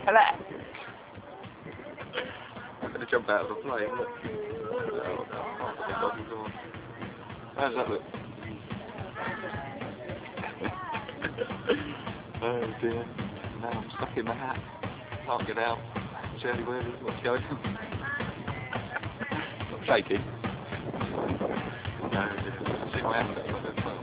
Hello. I'm going to jump out of a plane, look. Oh, no, it doesn't go on. How's that look? Oh dear. Now I'm stuck in the hat. Can't get out. Shirley Williams, what's going on? Not shaking. Oh dear. See my hat as well.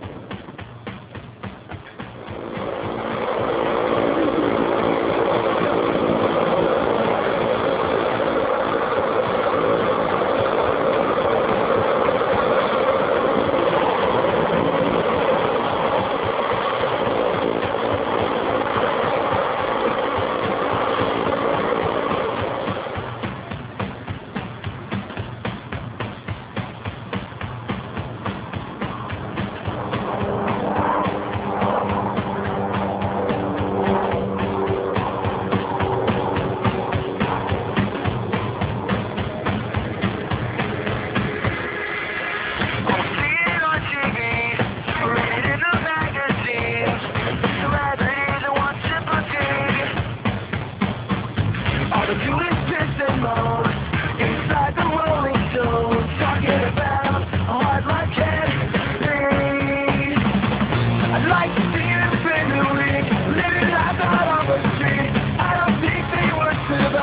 Inside the Rolling Stones, talking about a heart like candy. I'd like to see them spend the week, living life out on the street. I don't think they would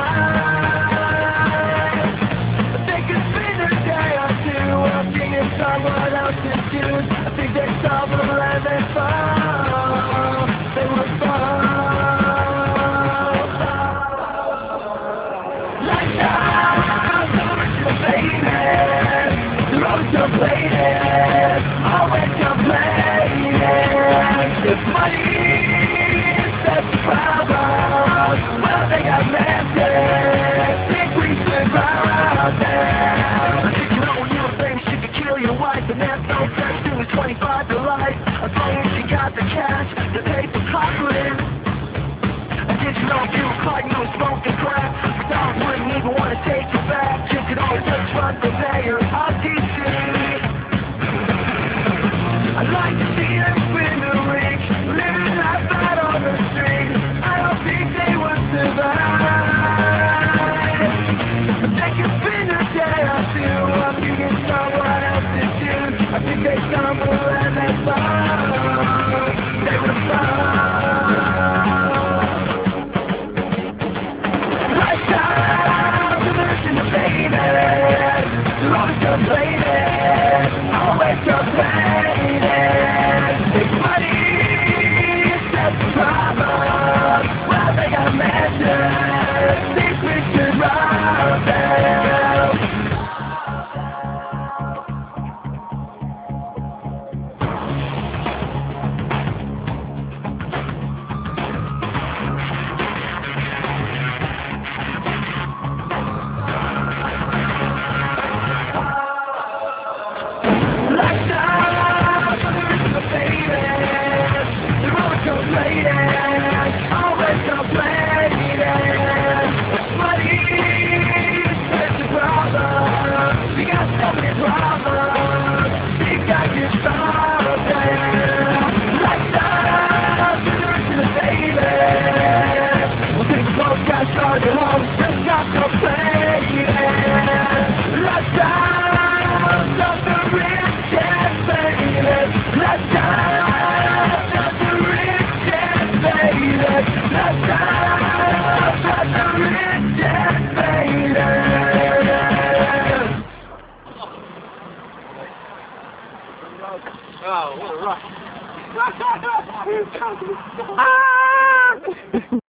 survive, but they could spend a day or two working in someone else's shoes. I think they stumble and they fall. They would fall. Always complaining. If money is such a problem, well they got magic. Think we should round them. Did you know when you were famous you could kill your wife, and that's no such thing as 25 to life, as long as you got the cash to pay for chocolate. And did you know if you were caught you were smoking crack, the dogs wouldn't even want to take you back. You could always just run for mayor of DC. I'd like to see them spin the rink, living life out on the street. I don't think they would survive, but they can spend a day or two working in someone else's shoes. I think they stumble and they fall. They would fall. Lifestyle, diversion of baby. They're always complaining, always complaining. If money is such a problem, well they got magic. Think we should rob them. Oh, what a rush.